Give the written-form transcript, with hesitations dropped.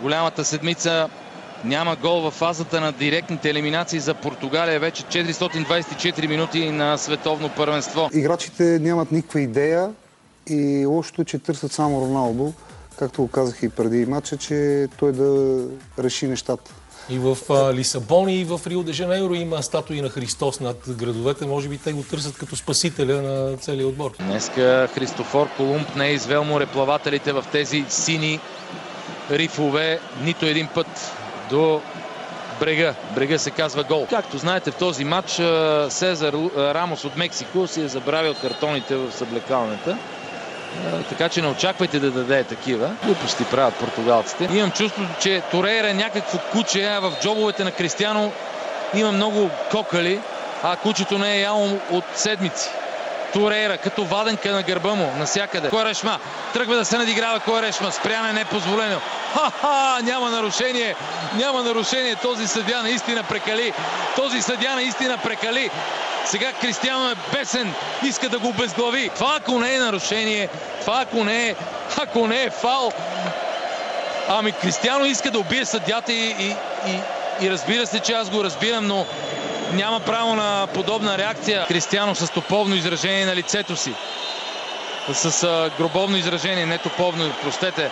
голямата седмица няма гол в фазата на директните елиминации за Португалия. Вече 424 минути на световно първенство. Играчите нямат никаква идея и лошото е, че търсят само Роналдо, както го казах и преди матча, че той да реши нещата. И в Лисабон и в Рио де Жанейро има статуи на Христос над градовете. Може би те го търсят като спасителя на целия отбор. Днеска Христофор Колумб не е извел мореплавателите в тези сини рифове нито един път до брега. Брега се казва гол. Както знаете, в този матч Сезар Рамос от Мексико си е забравил картоните в съблекалната. Така че не очаквайте да даде такива. Глупости правят португалците. Имам чувството, че Торейра е някакво куче, а в джобовете на Кристиано има много кокали, а кучето не е яло от седмици. Торейра като ваденка на гърба му, насякъде. Куарешма тръгва да се надиграва Куарешма. Спряне не е позволено. Ха-ха! Няма нарушение. Няма нарушение. Този съдия наистина прекали. Този съдия наистина прекали. Сега Кристиано е бесен. Иска да го обезглави. Това ако не е нарушение, това ако не е фал. Ами Кристиано иска да убие съдията и разбира се, че аз го разбирам, но няма право на подобна реакция. Кристиано с топовно изражение на лицето си. С гробовно изражение, не топовно, простете.